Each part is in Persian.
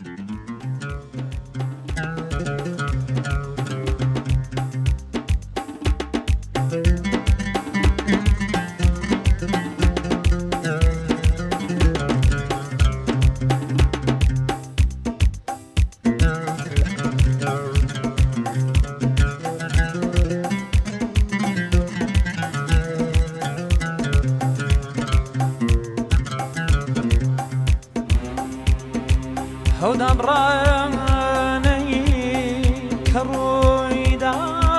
هودم راني كرويدا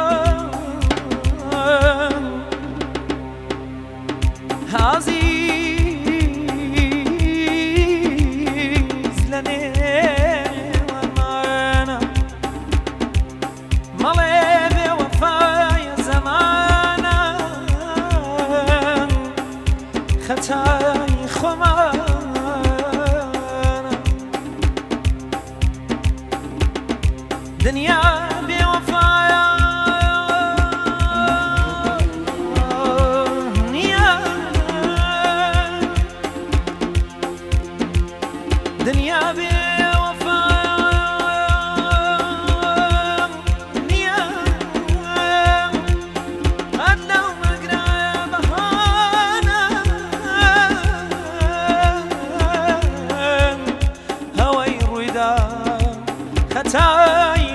عزيز لني ومانا مالي وفاي زمانا خطاي خمانا دنيا بوفايا دنيا بوفايا دنيا أدنى ومقرأ بهانا هواي رويدا خطاي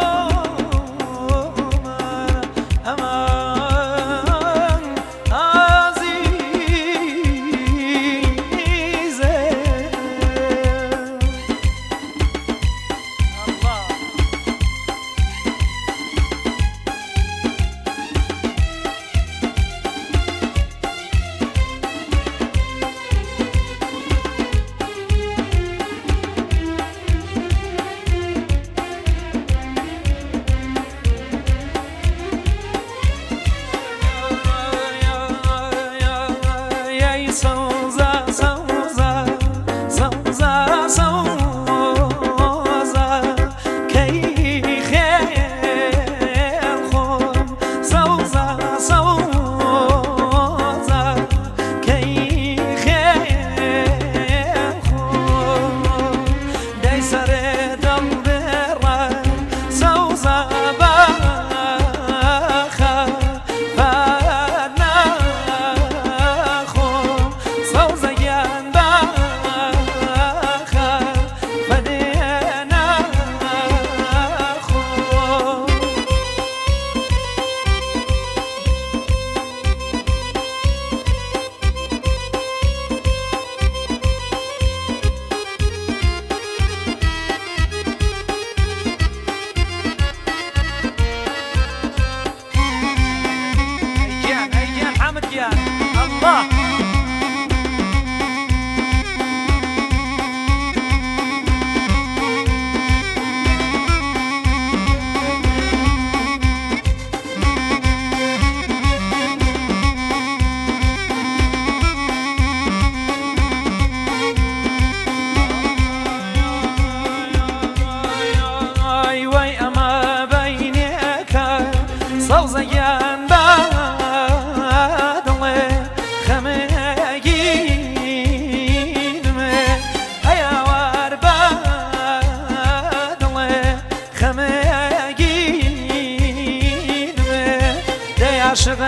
عاشق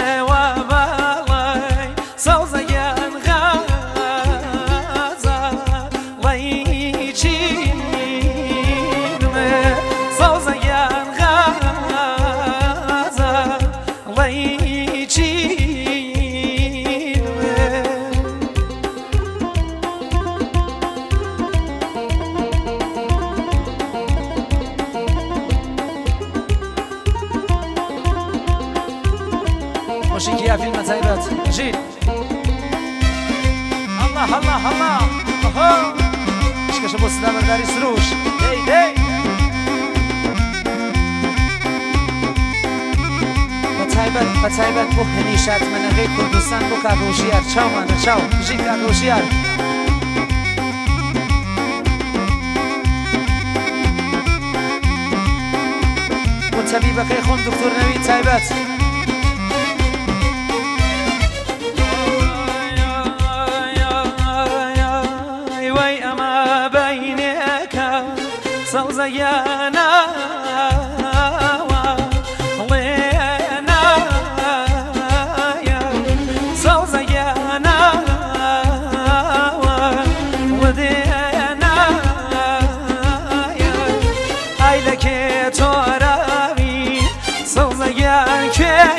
وبالي صوزيان غازا ليجين صوزيان غازا ليجين موسيقى فيلم تايبات جيل الله الله الله اهو ايش بو سلام داري سروش دي دي بتايبات بو هنيشات من غير كردستان بو كاغوشيار چاو من چاو جيل كاغوشيار وطبيبك يخون دكتور نويد تايبات وي أما بينك سوزيانا لينا يا سوزيانا ودينا يا أيلك تراوي سوزيان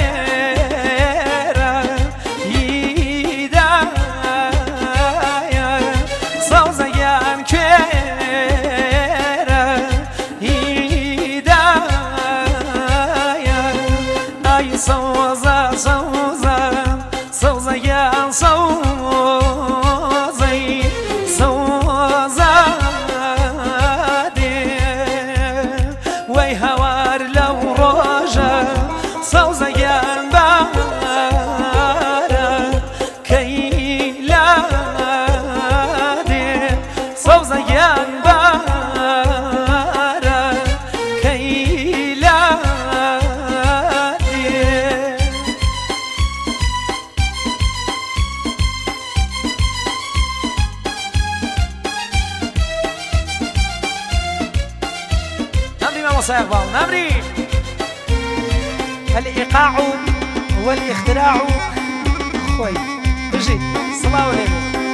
كيرا يدا يا سوزيان كيرا يدا يا أي سوزا سوزا سوزيان سوزي سوزا وي هوار لو روجا سوزيان بارا كيلا دي سوزيان بارا كيلا دي نمري ما مصيغبال نمري الإيقاع والاختراع خوي بجي صلاة عليكم